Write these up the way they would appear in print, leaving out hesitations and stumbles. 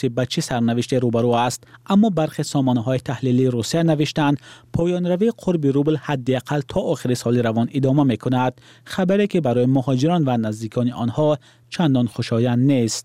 به چه سرنوشت روبرو است، اما برخی سامانه‌های تحلیلی روسیه نوشتند پایان‌روی قرب روبل حداقل تا آخر سال روان ادامه می‌کند، خبری که برای مهاجران و نزدیکان آنها چندان خوشایند نیست.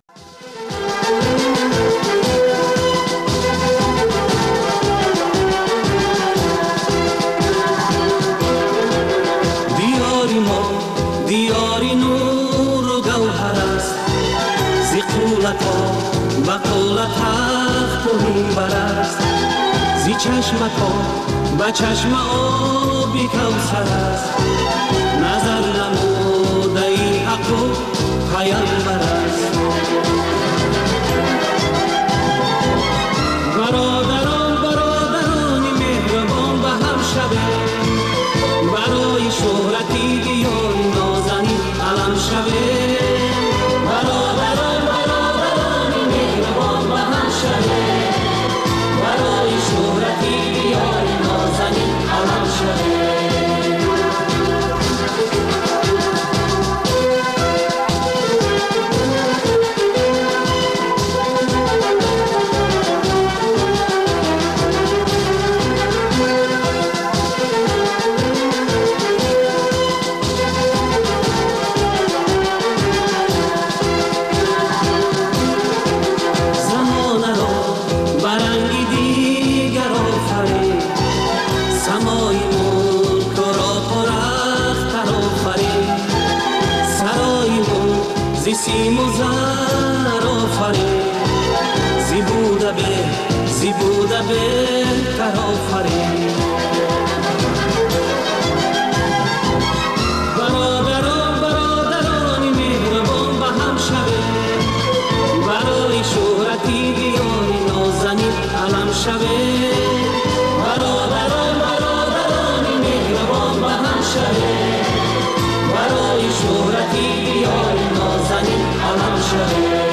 دیاری نور و گوهر است زی قولتا و قولت تخت و منبر است زی چشمتا و چشم آبی کوثر است نظر نموده ای حق و پیامبر است برادرانی مهربان به هم شبه برای شهرتی دیار نازنین علم شبه برادرانی مهربان به هم شبه برای شهرتی دیار نازنین علم شبه سیم و زر آفرین زی بوده بهتر آفرین برادرانی مهربان به هم شبه برای شهرتی دیاری نازنین علم شبه برادرانی مهربان به هم شبه برای شهرتی دیاری نازنین علم شبه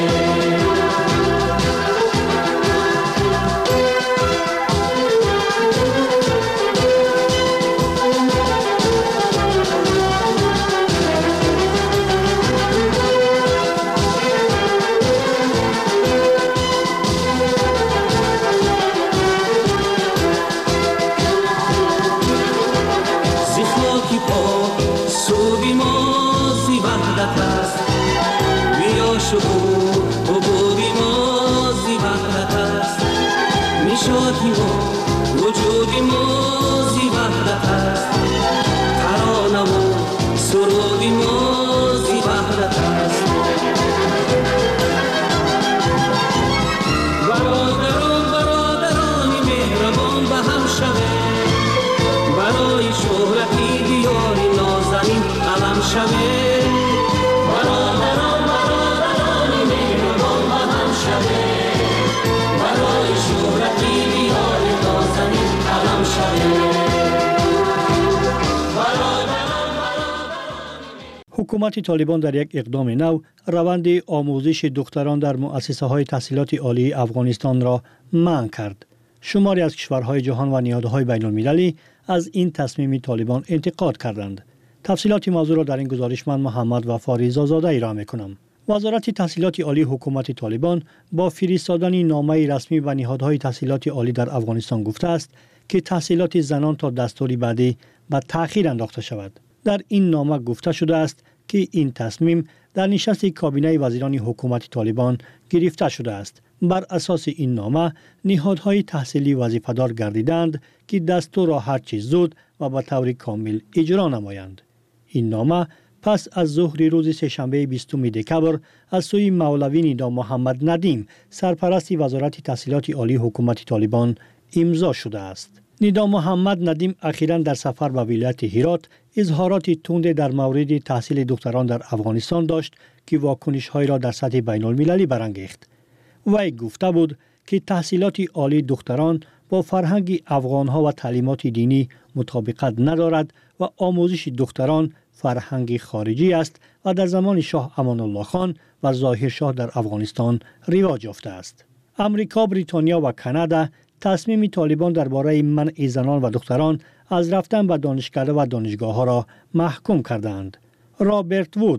حکومت طالبان در یک اقدام نو روند آموزش دختران در مؤسسه‌های تحصیلات عالی افغانستان را منع کرد. شماری از کشورهای جهان و نهادهای بین‌المللی از این تصمیم طالبان انتقاد کردند. تفصیلات موضوع را در این گزارش من محمد وفاری زازاده ارائه می‌کنم. وزارت تحصیلات عالی حکومت طالبان با فرستادن نامه رسمی به نهادهای تحصیلات عالی در افغانستان گفته است که تحصیلات زنان تا دستوری بعدی به تأخیر انداخته شود. در این نامه گفته شده است که این تصمیم در نشست کابینه وزیران حکومت طالبان گرفته شده است. بر اساس این نامه نهادهای تحصیلی وظیفه‌دار گردیدند که دستور را هرچه زود و به طور کامل اجرا نمایند. این نامه پس از ظهر روز سه‌شنبه 20 دکبر از سوی مولوی ندا محمد ندیم سرپرست وزارت تحصیلات عالی حکومت طالبان امضا شده است. ندا محمد ندیم اخیراً در سفر به ولایت هرات اظهارات تند در مورد تحصیل دختران در افغانستان داشت که واکنش‌های را در سطح بین‌المللی برانگیخت. وی گفته بود که تحصیلات عالی دختران با فرهنگ افغانها و تعلیمات دینی مطابقت ندارد و آموزش دختران فرهنگ خارجی است و در زمان شاه امان الله خان و ظاهر شاه در افغانستان رواج یافته است. امریکا، بریتانیا و کانادا تصمیم طالبان درباره منع زنان و دختران از رفتن به دانشکده و دانشگاه‌ها را محکوم کردند. رابرت وود،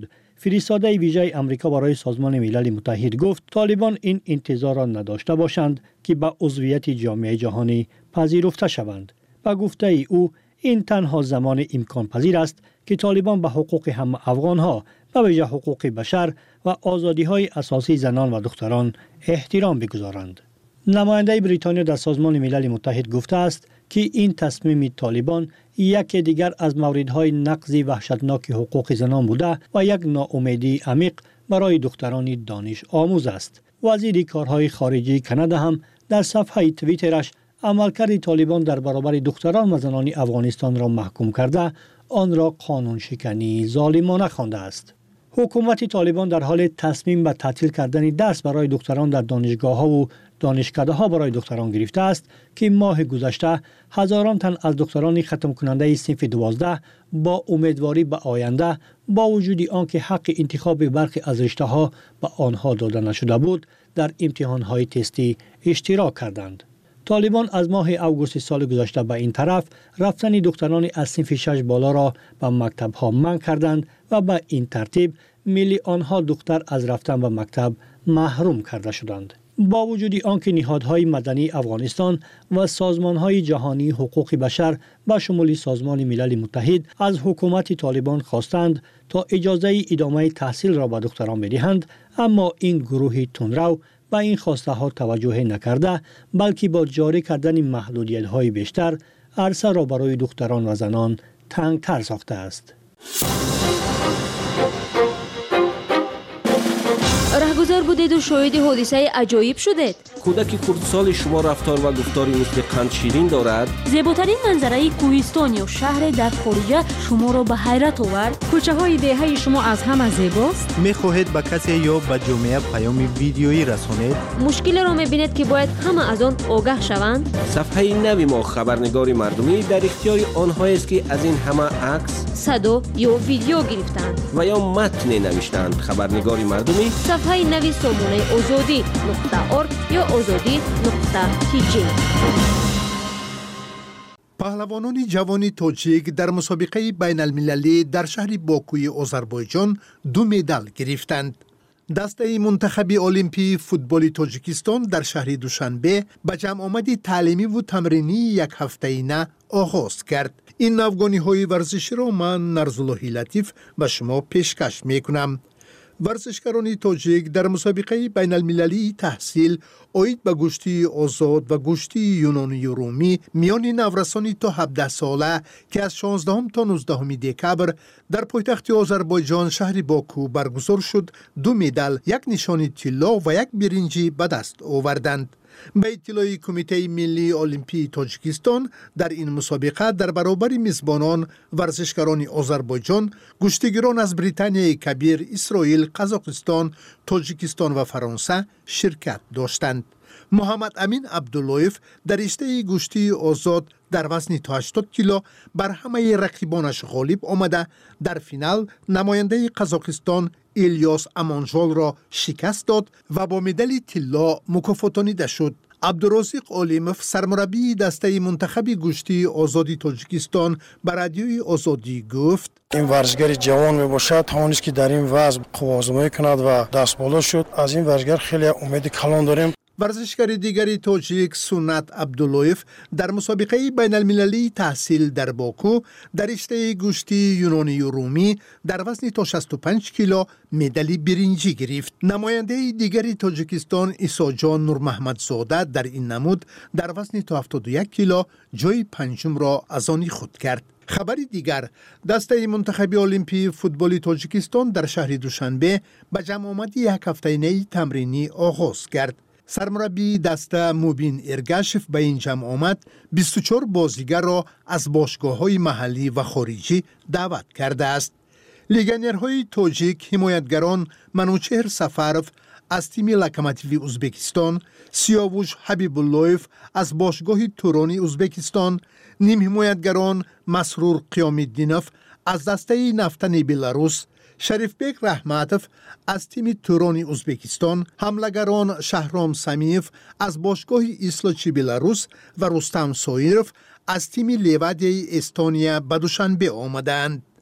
فرستاده ویژه آمریکا برای سازمان ملل متحد گفت طالبان این انتظار را نداشته باشند که به عضویت جامعه جهانی پذیرفته شوند. به گفته او این تنها زمان امکان پذیر است که طالبان به حقوق همه افغانها و ویژه حقوق بشر و آزادی‌های اساسی زنان و دختران احترام بگذارند. نماینده بریتانیا در سازمان ملل متحد گفته است که این تصمیم طالبان یک دیگر از موردهای نقض وحشتناک حقوق زنان بوده و یک ناامیدی عمیق برای دختران دانش آموز است. وزیر کارهای خارجه کانادا هم در صفحه توییترش عملکرد طالبان در برابر دختران و زنان افغانستان را محکوم کرده آن را قانون شکنی ظالمانه خوانده است. حکومت طالبان در حال تصمیم به تعطیل کردن درس برای دختران در دانشگاه‌ها و دانشکده‌ها برای دختران گرفته است که ماه گذشته هزاران تن از دختران ختم کننده صنف 12 با امیدواری به آینده با وجود آنکه حق انتخاب برخی از رشته‌ها به آنها داده نشده بود در امتحان‌های تستی اشتراک کردند. طالبان از ماه اوگوست سال گذشته به این طرف رفتن دختران از صنف 6 بالا را به مکتب‌ها منع کردند و به این ترتیب میلیون‌ها دختر از رفتن به مکتب محروم کرده شدند. با وجود آنکه نهادهای مدنی افغانستان و سازمانهای جهانی حقوق بشر به شمول سازمان ملل متحد از حکومت طالبان خواستند تا اجازه ادامه تحصیل را به دختران بدهند، اما این گروه تندرو به این خواسته ها توجه نکرده بلکه با جاری کردن محدودیت های بیشتر عرصه را برای دختران و زنان تنگتر ساخته است. رهگذر بودید و شاهد حادثه عجایب شدید. کودک خردسال شما رفتار و گفتاری مثل قند شیرین دارد. زیباترین منظره کوهستان یا شهر در خارج شما را به حیرت آورد. کوچه های دهه شما از همه زیباست. می‌خواهید به کسی یا به جامعه پیام ویدیویی رسانید؟ مشکل را می‌بینید که باید همه از آن آگاه شوند. صفحه نوی ما خبرنگار مردمی در اختیار آنهایی است که از این همه عکس، صدا یا ویدیو گرفتند و یا متن نوشتند. خبرنگار مردمی صفحه نوی سامانه آزادی.org یا آزادی.tg. پهلوانان جوان تاجیک در مسابقه بین المللی در شهر باکوی آذربایجان 2 مدال گرفتند. دسته منتخب المپی فوتبال تاجیکستان در شهر دوشنبه به جمع آمد تعلیمی و تمرینی یک هفته‌ینه آغاز کرد. این افغانی‌های ورزشی را من نرزالله لطیف به شما پیشکش می‌کنم. ورزشکاران تاجیک در مسابقه بین المللی تحصیل آید به گشتی آزاد و گشتی یونانی و رومی میان نورسان تا 17 ساله که از 16 تا 19 دکبر در پایتخت آذربایجان شهر باکو برگزار شد 2 مدال، 1 نشان طلا و 1 برنجی به دست آوردند. به اطلاع کمیته ملی المپی تاجیکستان در این مسابقه در برابر میزبانان ورزشکاران آذربایجان گشتیگران از بریتانیای کبیر، اسرائیل، قزاقستان، تاجیکستان و فرانسه شرکت داشتند. محمد امین عبداللهیف در رشته گشتی آزاد در وزن تا 80 کیلو بر همه رقیبانش غالب آمده در فینال نماینده قزاقستان الیاس امانجال را شکست داد و با مدال طلا مکافاتانیده شد. عبدالرزاق علیموف سرمربی دسته منتخب گشتی آزادی تاجیکستان به رادیوی آزادی گفت: این ورزشگر جوان می باشد، توانست که در این وزن قوازآزمایی کند و دست بالا شد. از این ورزشگر خیلی امید کلان داریم. ورزشکار دیگری تاجیک سنت عبداللهیف در مسابقه بین المللی تحصیل در باکو در رشته گشتی یونانی و رومی در وزن تا 65 کیلو مدال برنجی گرفت. نماینده دیگری تاجیکستان عیسی جان نور محمد زاده در این نمود در وزن تا 71 کیلو جای پنجم را از آن خود کرد. خبر دیگر، دسته منتخب المپی فوتبال تاجیکستان در شهر دوشنبه به جمع آمد یک هفته‌ای تمرینی آغاز کرد. سرمربی دسته موبین ارگاشف به این جمع آمد 24 بازیگر را از باشگاه‌های محلی و خارجی دعوت کرده است. لیگنرهای تاجیک حمایتگران منوچهر سفرف از تیم لوکوموتیو ازبکستان، سیاوش حبیب اللهیف از باشگاه تورانی ازبکستان، نیم حمایتگران مسرور قیام الدینوف از دسته نفتن بلاروس، شریفبک رحمتوف از تیم تورانی ازبکستان، حملگران شهرام سمیف از باشگاه ایسلاچی بلاروس و رستم سایروف از تیم لیوادی استونیا به دوشنبه آمدند.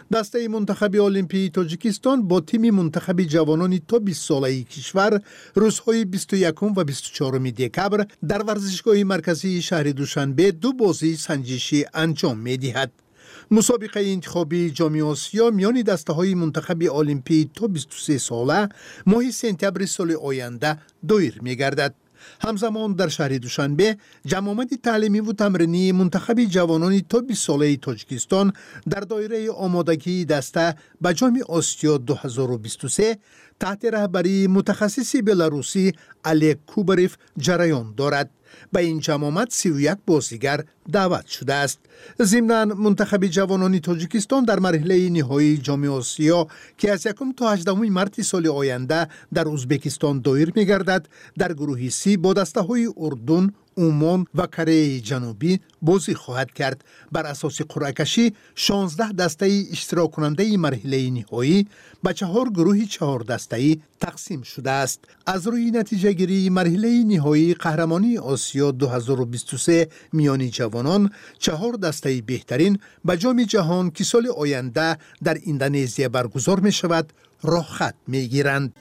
دسته منتخب المپی تاجیکستان با تیم منتخب جوانان تا 20 ساله کشور روزهای 21 و 24 دکبر در ورزشگاه مرکزی شهر دوشنبه 2 بازی سنجشی انجام می‌دهد. مسابقه انتخابی جام آسیا میان دسته‌های منتخب المپی تا 23 ساله ماه سپتامبر سال آینده دایر می‌گردد. همزمان در شهر دوشنبه جمعیت تعلیمی و تمرینی منتخب جوانان تا 20 ساله تاجیکستان در دایره آمادگی دسته به جام آسیا 2023 تحت رهبری متخصص بلاروسی الک کوبریف جریان دارد. به این جمعیت 31 بازیگر دعوت شده است. ضمناً منتخب جوانان تاجیکستان در مرحله نهایی جام آسیا که از 1 تا 18 مارس سال آینده در ازبکستان دایر می‌گردد در گروه سی با دسته‌های اردن، عمان و کره جنوبی بازی خواهد کرد. بر اساس قرعه کشی 16 دسته اشتراک کننده مرحله نهایی به 4 گروه 4 دسته‌ای تقسیم شده است. از روی نتیجه گیری مرحله نهایی قهرمانی آسیا 2023 میان جوانان 4 دسته بهترین به جام جهان که سال آینده در اندونزیا برگزار می شود راه خط می گیرند.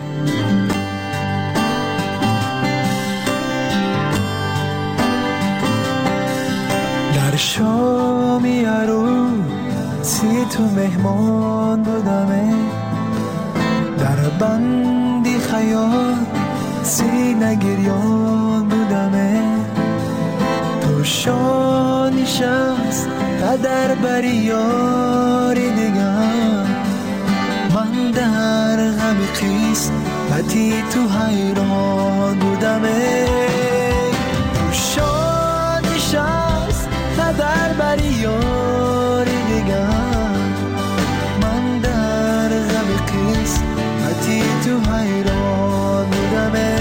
در شامی عروسی تو مهمان بودمه، در بندی خیال سینه گریان بودمه، تو شانی شمس تا در بری یاری دیگر، من در غم خیس پتی تو حیران بودمه، تو شانی شمس تا در بری یاری دیگر، من در غم خیس پتی تو حیران بودمه،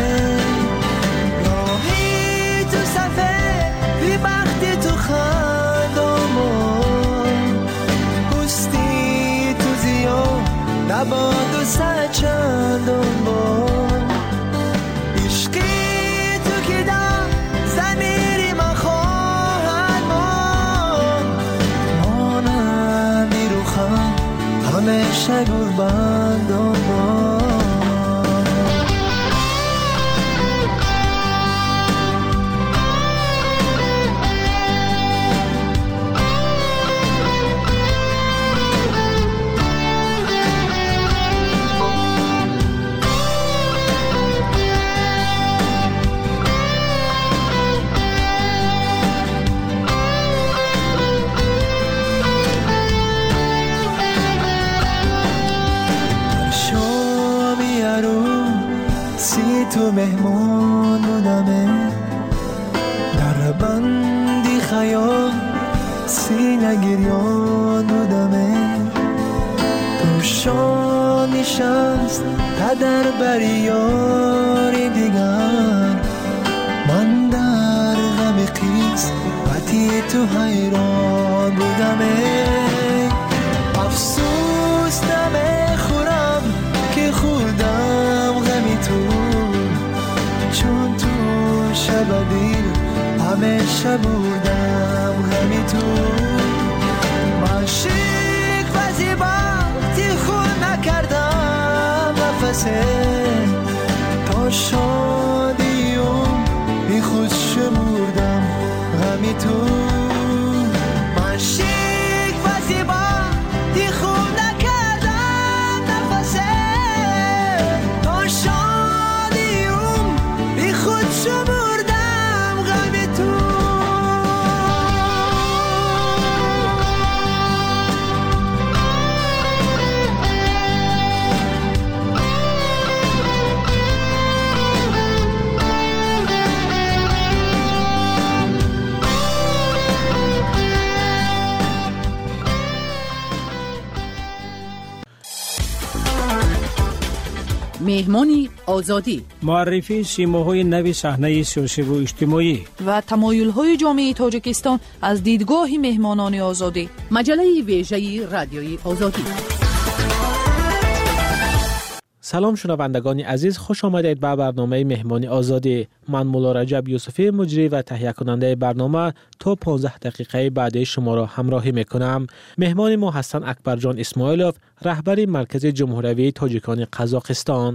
راهی تو صفه بی بختی تو خندامون، پستی تو زیاد نباد و سچندون بون، عشقی تو که دم زمیری من خواهد من، مانمی رو خم همیشه گربندان بون. تو مهمان بودمه، در بندی خیال سینه گریان بودمه، تو شانی شمس تا در بری یاری دیگر، من در غم خیس پتی تو حیران بودمه، افسوس نمیخورم که خودم غمی تو، چون تو شب دیر همیشه بودم غمی تو، من شیک و زیباتی خود نکردم نفسه، تا شادیم بی خود شمردم غمی تو، من شیک و زیباتی خود نکردم نفسه، تا شادیم بی خود شمردم غمی تو. مهمانی آزادی، معرفی سیماهای نوی صحنه سیاسی و اجتماعی و تمایل‌های جامعه تاجیکستان از دیدگاه مهمانان آزادی. مجله ویژه رادیوی آزادی. سلام شنوندگان عزیز، خوش آمدید به برنامه مهمانی آزادی. من مولا رجب یوسفی مجری و تهیه کننده برنامه تا 15 دقیقه بعد شما را همراهی میکنم. مهمان ما هستند اکبرجان اسماعیلوف، رهبر مرکز جمهوری تاجیکان قزاقستان.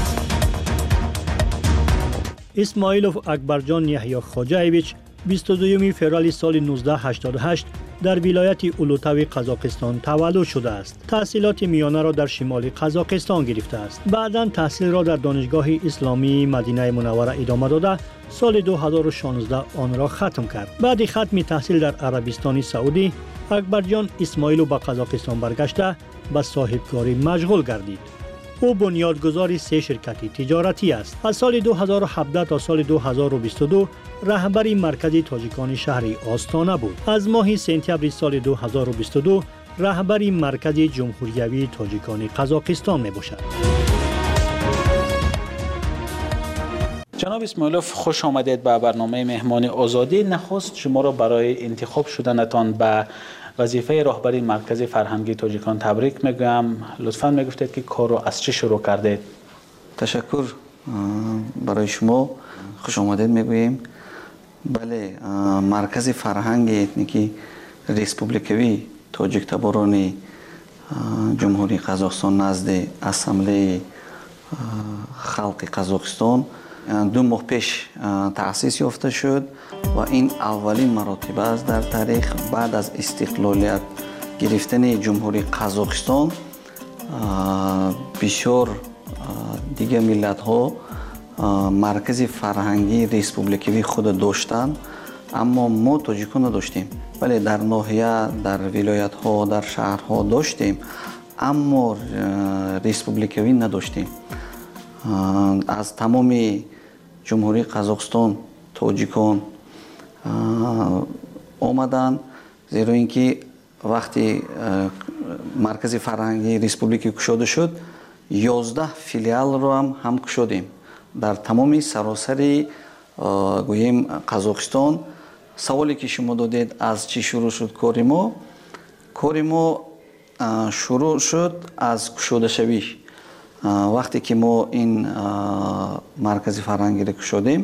اسماعیلوف اکبرجان یحیی خواجه‌ایویچ 22 فوریه سال 1988 در ولایت اولوتاوی قزاقستان تولد شده است. تحصیلات میانه را در شمال قزاقستان گرفته است. بعداً تحصیل را در دانشگاه اسلامی مدینه منوره ادامه داده سال 2016 آن را ختم کرد. بعد ختم تحصیل در عربستان سعودی، اکبرجان اسماعیلوف به قزاقستان برگشته به صاحبکاری مشغول گردید. او بنیادگذار 3 شرکت تجارتی است. از سال 2017 تا سال 2022 رهبر مرکز تاجیکان شهر آستانه بود. از ماه سپتامبر سال 2022 رهبر مرکز جمهوری تاجیکان قزاقستان می باشد. جناب اسماعیلوف، خوش آمدید به برنامه مهمانی آزادی. نخست شما را برای انتخاب شدنتان به وظیفه رهبری مرکز فرهنگی تاجیکان تبریک میگم. لطفاً میگفتید که کار رو از چه شروع کردید؟ تشکر برای شما، خوش آمدید میگوییم. بله، مرکز فرهنگ اتنیکی ریسپوبلیکوی تاجیک تباران جمهوری قزاقستان نزد اسامبله خلق قزاقستان 2 ماه پیش تأسیس یافته شد و این اولین مراتب است در تاریخ بعد از استقلالیت گرفتن جمهوری قزاقستان. بسیار دیگه ملت ها مرکز فرهنگی ریسپوبلیکوی خود داشتند، اما ما تاجیکان نداشتیم. ولی در ناحیه، در ولایت ها، در شهرها داشتیم، اما ریسپوبلیکوی نداشتیم. از تمام جمهوری قزاقستان تاجیکان آمدن، زیرا اینکه وقتی مرکز فرهنگی ریسپوبلیکی گشوده شد 11 فیلیال رو هم گشودیم در تمام سراسر گوییم قزاقستان. سوالی که شما دادید از چی شروع شد کار ما شروع شد از گشوده شویش. وقتی که ما این مرکز فرهنگی را گشودیم،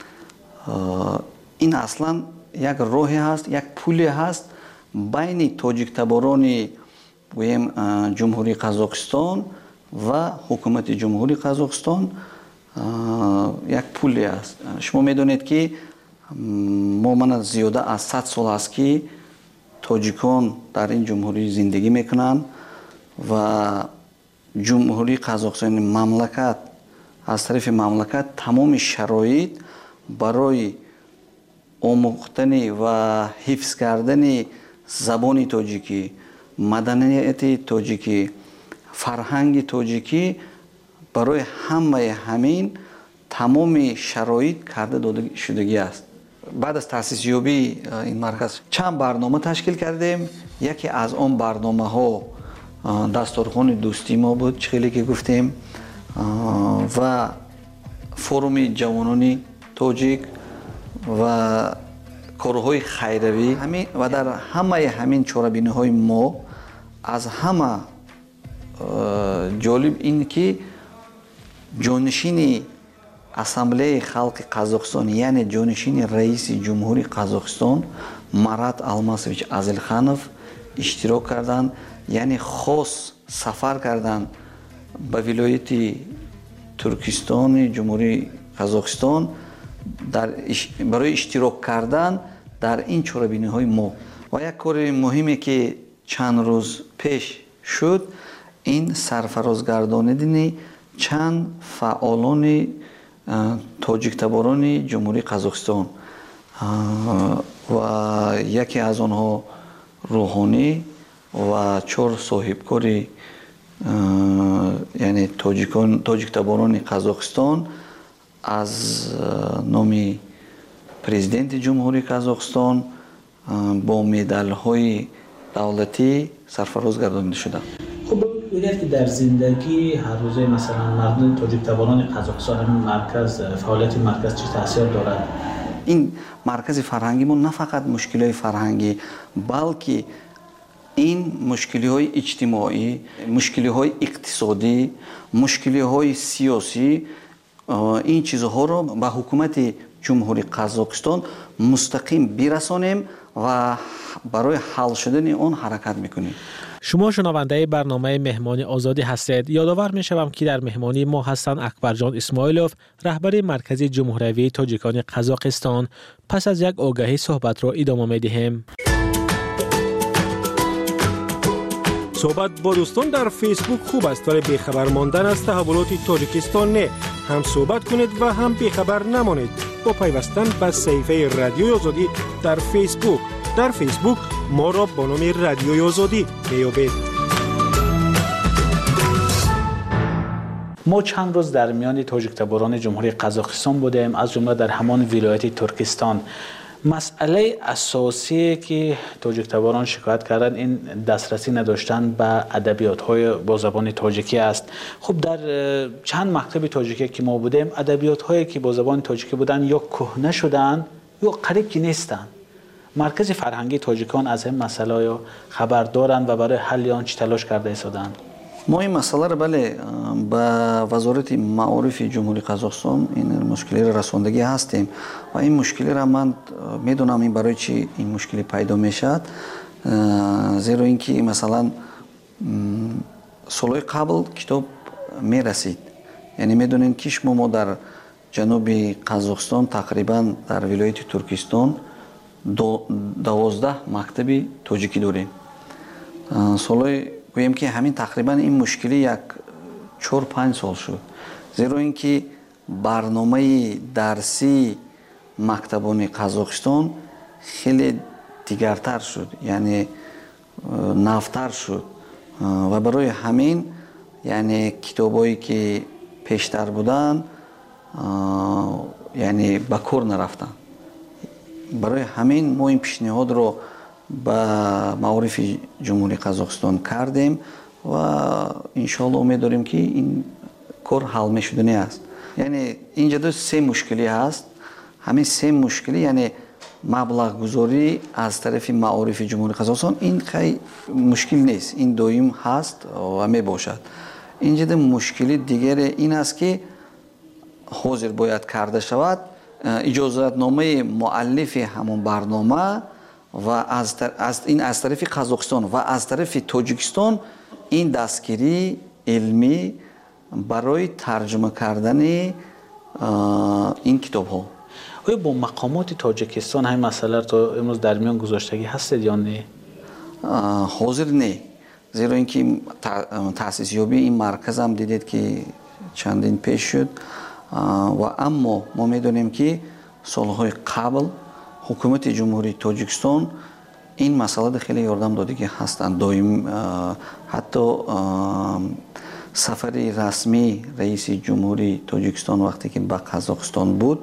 این اصلا یک راهی هست، یک پلی هست بین تاجیک تباران گوییم جمهوری قزاقستان و حکومت جمهوری قزاقستان. یک پلی است. شما میدونید که من زیاده از 100 سال است که تاجیکان در این جمهوری زندگی میکنند و جمهوری قزاقستان مملکت از طرف مملکت تمام شرایط برای آموختن و حفظ کردن زبان تاجیکی، مدنیت تاجیکی، فرهنگ تاجیکی، برای همه همین تمام شرایط کرده داده شدگی است. بعد از تأسیس یابی این مرکز چند برنامه تشکیل کردیم. یکی از آن برنامه ها دستورخوان دوستی ما بود، خیلی که گفتیم، و فروم جوانان تاجیک و کارهای خیروی همین. و در همه همین چاره‌بینی های ما از همه جالب این که جانشین اسامبله خلق قزاقستان، یعنی جانشین رئیس جمهوری قزاقستان مرات الماسویچ ازلخانوف اشتراک کردند، یعنی خاص سفر کردند به ولایت ترکستان جمهوری قزاقستان برای اشتراک کردن در این چاره‌بینی های ما. و یک کار مهمی که چند روز پیش شد، این سرفرازگردانیدن چند فعالان تاجیک تباران جمهوری قزاقستان و یکی از آنها روحانی و 4 صاحبکاری یعنی تاجیک تباران قزاقستان از نام پرزیدنت جمهوری قزاقستان با مدال های دولتی سرفراز گردانیده شده. خب بگویید که در زندگی هر روزه مثلا مردم تاجیک تباران قزاقستان همین مرکز، فعالیت مرکز چه تاثیر دارد؟ این مرکز فرهنگی ما نه فقط مشکلات فرهنگی، بلکه این مشکلی‌های اجتماعی، مشکلی‌های اقتصادی، مشکلی‌های سیاسی، این چیزها رو به حکومت جمهوری قزاقستان مستقیم برسانیم و برای حل شدن آن حرکت میکنیم. شما شنونده برنامه مهمان آزادی هستید. یادآور میشوم که در مهمانی ما هستند اکبرجان اسماعیلوف، رهبر مرکز جمهوری تاجیکان قزاقستان. پس از یک آگهی صحبت را ادامه میدهیم. صحبت با دوستان در فیسبوک خوب است، ولی بیخبر ماندن از تحولات تاجیکستان نه. هم صحبت کنید و هم بیخبر نمانید با پیوستن به صفحه رادیوی آزادی در فیسبوک. در فیسبوک ما را با نام رادیوی آزادی میابید. ما چند روز در میان تاجیک‌تباران جمهوری قزاقستان بودیم، از جمله در همان ولایت ترکستان. مسئله اساسی که تاجیک‌تباران شکایت کردن این دسترسی نداشتن به ادبیات‌های با زبان تاجیکی است. خب در چند مکتب تاجیکی که ما بودیم، ادبیات‌هایی که با زبان تاجیکی بودن یا کهنه شدن یا قریب که نیستن. مرکز فرهنگی تاجیکان از این مسئله یا خبر دارند و برای حل آن چه تلاش کرده ایستادند؟ ما این مسئله را بله با وزارت معارف جمهوری قزاقستان این مشکلی را رساندگی هستیم و این مشکلی را من میدونم این برای چی این مشکلی پیدا میشد، زیرا اینکه مثلا سالهای قبل کتاب میرسید، یعنی میدونین که ما در جنوب قزاقستان تقریبا در ولایت ترکستان 12 مکتب تاجیکی داریم. سالهای گویم که همین تقریبا این مشکلی یک 4-5 سال شد، زیرا اینکه برنامه درسی مکتبان قزاقستان خیلی دیگرتر شد، یعنی نوتر شد و برای همین یعنی کتابایی که پیشتر بودن یعنی به کار نرفتن. برای همین ما این پیشنهاد رو به معارف جمهوری قزاقستان کردیم و انشالله امید داریم که این کار حل میشدنی است. یعنی اینجا 3 مشکلی هست. همین 3 مشکلی یعنی مبلغ گذاری از طرف معارف جمهوری قزاقستان این خیلی مشکل نیست، این دویم هست و می باشد. اینجا مشکلی دیگر این است که حاضر باید کرده شود اجازتنامه مؤلف همون برنامه و از طرف قزاقستان و از طرف تاجیکستان این دستگیری علمی برای ترجمه کردن این کتاب ها. آیا با مقامات تاجیکستان همین مسئله رو امروز در میان گذاشتگی هستید یا نه؟ حاضر نه، زیرا اینکه تأسیس یابی این مرکز هم دیدید که چندین پیش شد و اما ما میدونیم که سالهای قبل حکومت جمهوری تاجیکستان این مسئله خیلی یاردم دادگی هستند. دائم حتی سفر رسمی رئیس جمهوری تاجیکستان وقتی که به قزاقستان بود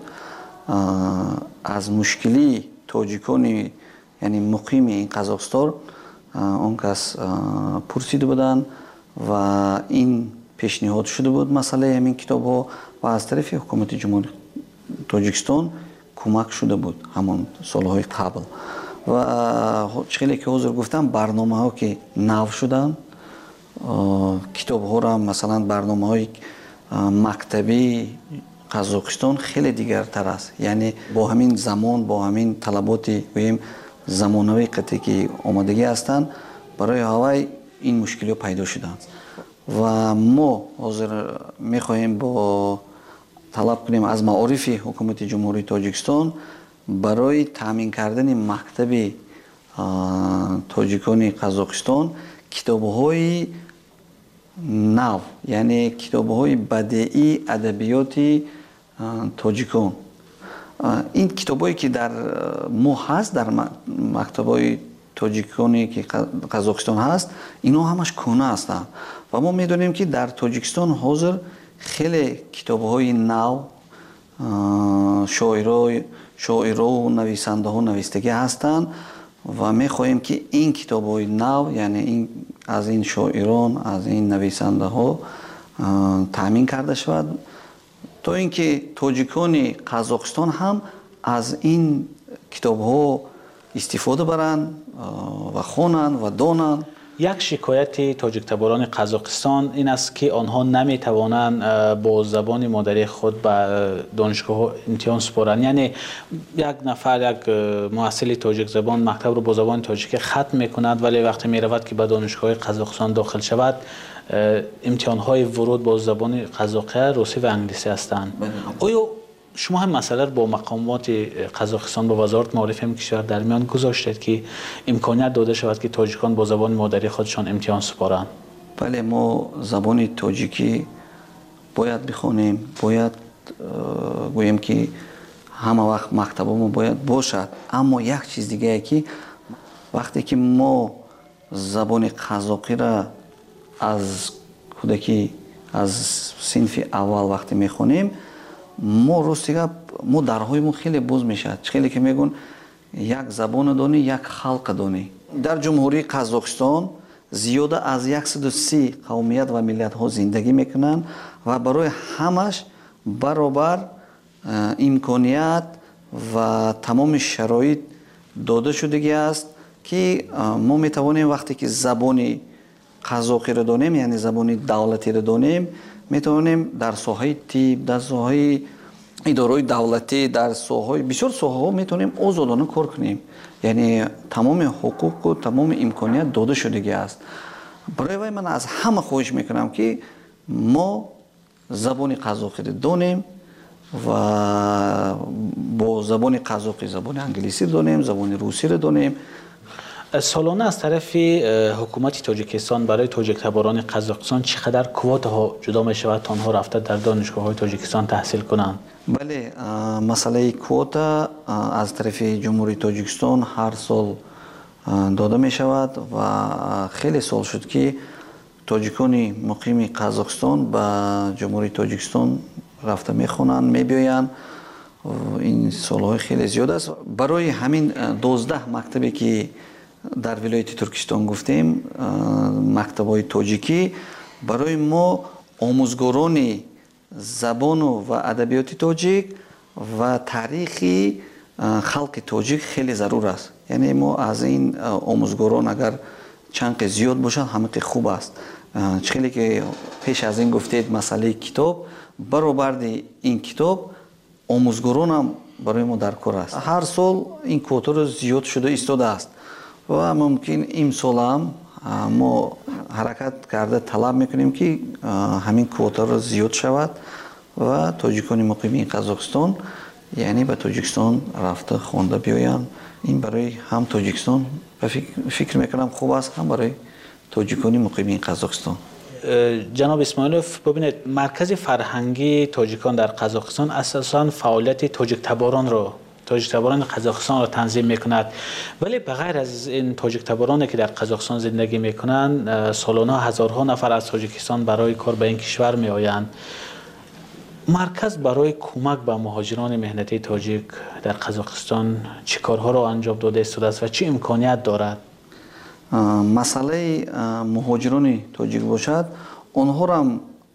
از مشکلی تاجیکان یعنی مقیم این قزاقستان اون کس پرسیده بودن و این پیشنهاد شده بود مسئله همین کتاب ها و از طرف حکومت جمهوری تاجیکستان کمک شده بود همون سالهای قبل و چیزی که حضور گفتم برنامه ها که نو شدن کتاب ها را مثلا برنامه های مکتبی قزاقستان خیلی دیگرتر است، یعنی با همین زمان با همین طلبات گوییم زمانوی قطعی که آمادگی هستند برای هوای این مشکلی پیدا شدند و ما حاضر میخواهیم با طلب کنیم از معارف حکومت جمهوری تاجیکستان برای تامین کردن مکتب تاجیکان قزاقستان کتاب‌های نو، یعنی کتاب‌های بدیعی ادبیات تاجیکان. این کتابایی که در ما هست در مکتب‌های تاجیکانی که قزاقستان هست اینا همش کهنه هستند و ما میدونیم که در تاجیکستان حاضر خیلی کتاب‌های نو شاعرها و نویسنده ها نویستگی هستند و میخواهیم که این کتاب‌های نو یعنی این از این شاعران از این نویسنده ها تامین کرده شود تا اینکه تاجیکان قزاقستان هم از این کتاب ها استفاده برند و خوانند و دانند. یک شکایت تاجیک‌تباران قزاقستان این است که آنها نمیتوانند با زبان مادری خود به دانشگاه امتحان سپارند. یعنی یک نفر یک محصل تاجیک زبان مکتب رو با زبان تاجیکی ختم میکند، ولی وقتی میرود که به دانشگاه قزاقستان داخل شود امتحان های ورود با زبان قزاقی، روسی و انگلیسی هستند. آیا شما هم مسئله با مقامات قزاقستان با وزارت معارف این کشور در میان گذاشتید که امکانیت داده شود که تاجیکان با زبان مادری خودشان امتحان سپارند؟ بله، ما زبان تاجیکی باید بخونیم، باید گوییم که همه وقت مکتبمون باید باشد. اما یک چیز دیگه که وقتی که ما زبان قزاقی را از کودکی از صنف اول وقتی میخونیم، ما روستیگا ما درهایمون خیلی باز میشد. خیلی که میگن یک زبان دانی، یک خلق دانی. در جمهوری قزاقستان زیاده از 130 قومیت و ملت ها زندگی میکنن و برای همش برابر امکانیت و تمام شرایط داده شدگی است که ما میتوانیم وقتی که زبان قزاقی را دانیم، یعنی زبان دولتی را دانیم، میتوانیم در ساحه طب، در ساحه اداره دولتی، در ساحه بسیار ساحه‌ها میتونیم آزادانه کار کنیم. یعنی تمام حقوق و تمام امکانیت داده شدگی است. برای وای من از همه خواهش میکنم که ما زبان قزاقی را دانیم و با زبان قزاقی زبان انگلیسی را دانیم، زبان روسی را دانیم. سالانه از طرف حکومت تاجیکستان برای تاجیک‌تباران قزاقستان چقدر کوتا ها جدا می شود تا آنها رفته در دانشگاه های تاجیکستان تحصیل کنند؟ بله، مسئله کوتا از طرف جمهوری تاجیکستان هر سال داده می شود و خیلی سال شد که تاجیکان مقیم قزاقستان به جمهوری تاجیکستان رفته می خوانند، می بیایند. این سالهای خیلی زیاد است. برای همین 12 مکتبی که در ولایت ترکستان گفتیم، مکتب‌های تاجیکی، برای ما آموزگاران زبان و ادبیات تاجیک و تاریخی خلق تاجیک خیلی ضرور است. یعنی ما از این آموزگاران اگر چند زیاد باشد همه خوب است. خیلی که پیش از این گفتید مسئله کتاب، برابر این کتاب آموزگاران هم برای ما در کار است. هر سال این کوتا رو زیاد شده ایستاده است و ممکن این سال هم ما حرکت کرده طلب میکنیم که همین کوتا رو زیاد شود و تاجیکان مقیم قزاقستان یعنی به تاجیکستان رفته خوانده بیایند. این برای هم تاجیکستان فکر میکنم خوب است، هم برای تاجیکان مقیم قزاقستان. جناب اسماعیلوف، ببینید مرکز فرهنگی تاجیکان در قزاقستان اساساً فعالیت تاجیک‌تباران قزاقستان را تنظیم میکند، ولی بغیر از این تاجیک‌تبارانی که در قزاقستان زندگی میکنند، سالانه هزارها نفر از تاجیکستان برای کار به این کشور میآیند. مرکز برای کمک به مهاجران مهنتی تاجیک در قزاقستان چه کارها را انجام داده است و چه امکانیت دارد؟ مسئله مهاجران تاجیک باشد، آنها را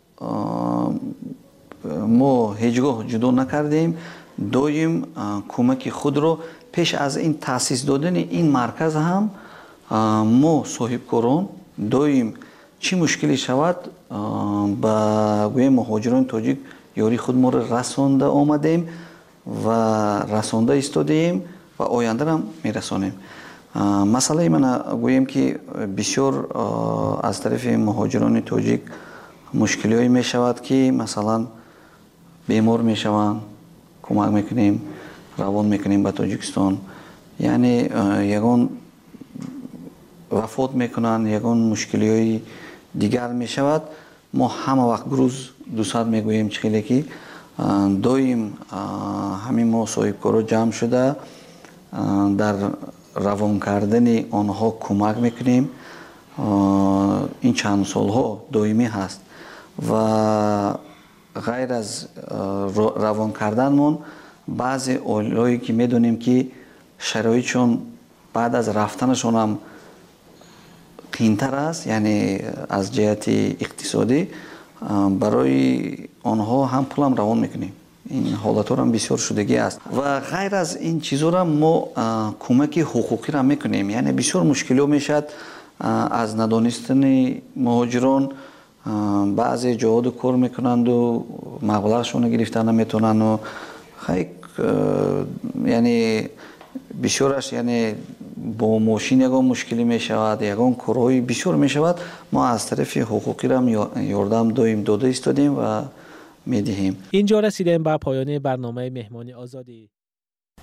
ما هیچگاه جدا نکردیم. دویم کمک خود رو پیش از این تأسیس دادن این مرکز هم ما صاحبکاران دویم چی مشکلی شود با گوی مهاجران تاجیک یاری خود ما رو رسانده آمدیم و رسانده ایستادیم و آینده هم میرسانیم. مسئله من گویم که بسیار از طرف مهاجران تاجیک مشکلی هایی می شود که مثلا بیمار می شوند، کمک میکنیم، روان میکنیم به تاجیکستان، یعنی یگان وفات میکنن، یگان مشکلی های دیگر میشود. ما همه وقت گروز 200 میگوییم چخیلی که دویم همین ما صاحبکارا جمع شده در روان کردن آنها کمک میکنیم. این چند سالها دائمی هست و غیر از روان کردنمون بعضی اولایی که میدونیم که شرایطشون بعد از رفتنشون هم قینتر است، یعنی از جهت اقتصادی، برای آنها هم پولم روان میکنیم. این حالت هم بسیار شدگی است و غیر از این چیزا را ما کمک حقوقی را میکنیم. یعنی بسیار مشکلی میشد از ندانستن مهاجران بعضی جهاد کار میکنند و مبلغشون گرفتن نمیتونن و یعنی بسیارش یعنی با ماشین یگان مشکلی می شود، یگان کارهای بسیار می شود. ما از طرف حقوقی را یاردم داده ایستادیم و می دهیم. اینجا رسیدیم به پایان برنامه مهمان آزادی.